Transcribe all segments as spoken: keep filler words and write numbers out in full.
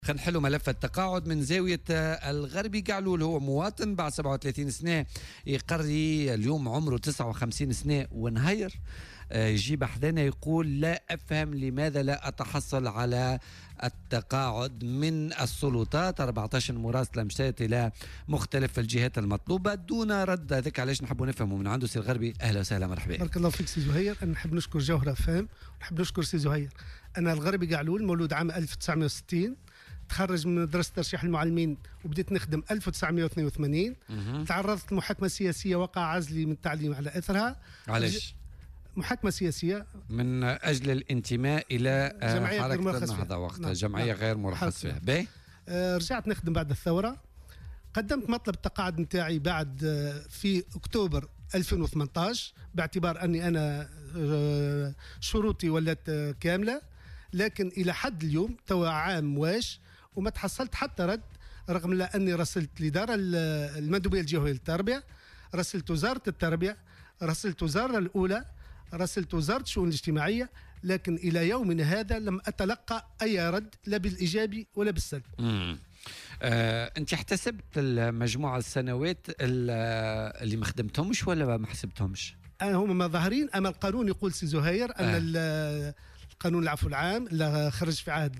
خلينا نحلوا ملف التقاعد من زاوية الغربي قعلول. هو مواطن بعد سبعة وثلاثين سنة يقري اليوم عمره تسعة وخمسين سنة ونهير. يجيب حدنا يقول لا أفهم لماذا لا أتحصل على التقاعد من السلطات. أربعة عشر مراسلة مشيت إلى مختلف الجهات المطلوبة دون رد. هذاك علاش نحب نفهمه من عنده سي الغربي. أهلا وسهلا مرحبا. بارك الله فيك سي زهير. أنا نحب نشكر جوهرة فهم ونحب نشكر سي زهير. أنا الغربي قعلول مولود عام ألف وتسعمائة وستين، تخرج من مدرسة ترشيح المعلمين وبديت نخدم ألف وتسعمائة واثنين وثمانين. تعرضت لمحاكمة سياسية وقع عزلي من التعليم على أثرها. علاش؟ محاكمة سياسية من أجل الانتماء إلى حركة النهضة وقتها. نعم. جمعية نعم. غير مرخص فيها. باهي. آه رجعت نخدم بعد الثورة. قدمت مطلب التقاعد نتاعي بعد آه في أكتوبر ألفين وثمانية عشر باعتبار أني أنا آه شروطي ولات آه كاملة، لكن إلى حد اليوم توا عام واش وما تحصلت حتى رد، رغم لا أني رسلت الإدارة المندوبية الجهوية للتربية، رسلت وزارة التربية، رسلت وزارة الأولى، رسلت وزارة الشؤون الاجتماعية، لكن إلى يومنا هذا لم أتلقى أي رد لا بالإيجابي ولا بالسلب. امم آه، أنت احتسبت المجموعة السنوات اللي ما خدمتهمش ولا ما حسبتهمش؟ أنا هم ما ظاهرين. أما القانون يقول سي زهير أن آه. القانون العفو العام اللي خرج في عهد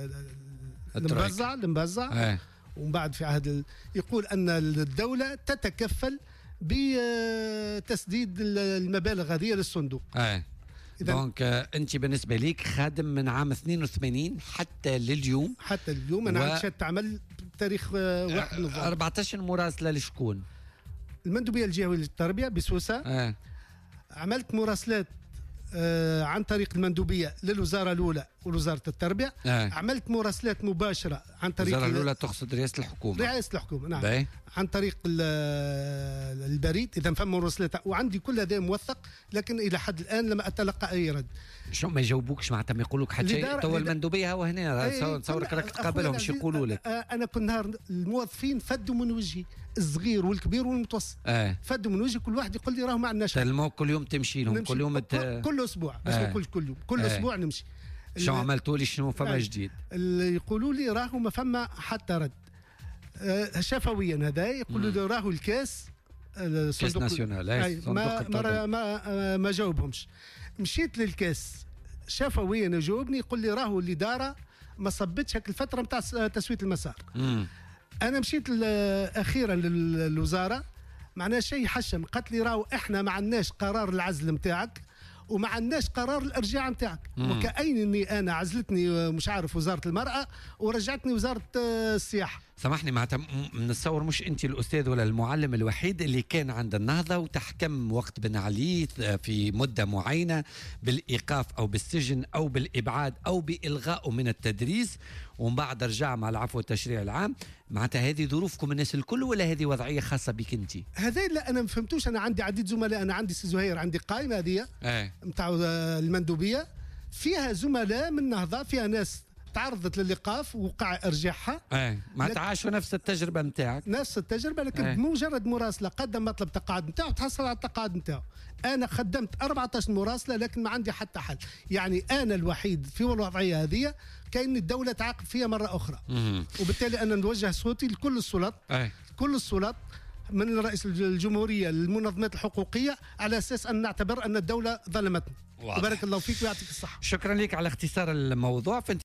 المبزع المبزع آه. ومن بعد في عهد ال... يقول أن الدولة تتكفل بتسديد المبالغ هذه للصندوق. آه. دونك انت بالنسبه ليك خادم من عام اثنين وثمانين حتى لليوم. حتى اليوم انا و... عندي شهاده عمل بتاريخ واحد نوفمبر. أربعة عشر مراسله لشكون؟ المندوبيه الجهويه للتربيه بسوسه. آه. عملت مراسلات آه عن طريق المندوبيه للوزاره الاولى ووزاره التربيه. آه. عملت مراسلات مباشره عن طريق الوزاره الاولى تقصد رئاسه الحكومه. رئاسه الحكومه نعم. باي. عن طريق البريد اذا فما مراسلات، وعندي كل هذا موثق، لكن الى حد الان لم اتلقى اي رد. شو ما يجاوبوكش معناتها ما يقولوا لك حتى شيء؟ تو المندوبيه هو هنا تصورك راك تقابلهم شو يقولوا لك؟ انا كل نهار الموظفين فدوا من وجهي، الصغير والكبير والمتوسط. آه. فدوا من وجهي، كل واحد يقول لي راهو ما عندناش. تلمو كل يوم تمشي لهم كل يوم الت... كل اسبوع بس آه. ما نقولش كل يوم، كل آه. اسبوع نمشي. شو عملتوا لي؟ شنو فما جديد؟ اللي يقولوا لي راهو ما فما حتى رد. آه شفويا هذا يقولوا لي راهو الكاس كاس ناسيونال أي ما ما ما, ما جاوبهمش. مشيت للكاس شفويا يجاوبني يقول لي راهو الاداره ما صبتش هك الفتره نتاع تسويه المسار. مم. انا مشيت اخيرا للوزاره، معناه شيء حشم، قالت لي راهو احنا ما عندناش قرار العزل نتاعك وما عندناش قرار الارجاع نتاعك، وكأنني انا عزلتني مش عارف وزاره المراه ورجعتني وزاره السياحه. سامحني معناتها نتصور مش انت الاستاذ ولا المعلم الوحيد اللي كان عند النهضه وتحكم وقت بن علي في مده معينه بالايقاف او بالسجن او بالابعاد او بالغائه من التدريس، ومن بعد رجع مع العفو والتشريع العام. معناتها هذه ظروفكم الناس الكل ولا هذه وضعيه خاصه بك انت؟ هذا لا انا ما فهمتوش. انا عندي عديد زملاء، انا عندي سي زهير عندي قائمه هذه نتاع آه. المندوبيه فيها زملاء من النهضه، فيها ناس تعرضت للايقاف ووقع ارجاعها. ايه ما تعاشوا نفس التجربه نتاعك. نفس التجربه، لكن ايه. بمجرد مراسله قدم مطلب تقاعد نتاعو تحصل على التقاعد نتاعو. انا خدمت أربعة عشر مراسله لكن ما عندي حتى حل. يعني انا الوحيد في الوضعيه هذه، كأن الدوله تعاقب فيها مره اخرى. مم. وبالتالي انا نوجه صوتي لكل السلطات. ايه. كل السلطات من رئيس الجمهوريه للمنظمات الحقوقيه، على اساس ان نعتبر ان الدوله ظلمتنا. وبارك الله فيك ويعطيك الصحه. شكرا لك على اختصار الموضوع.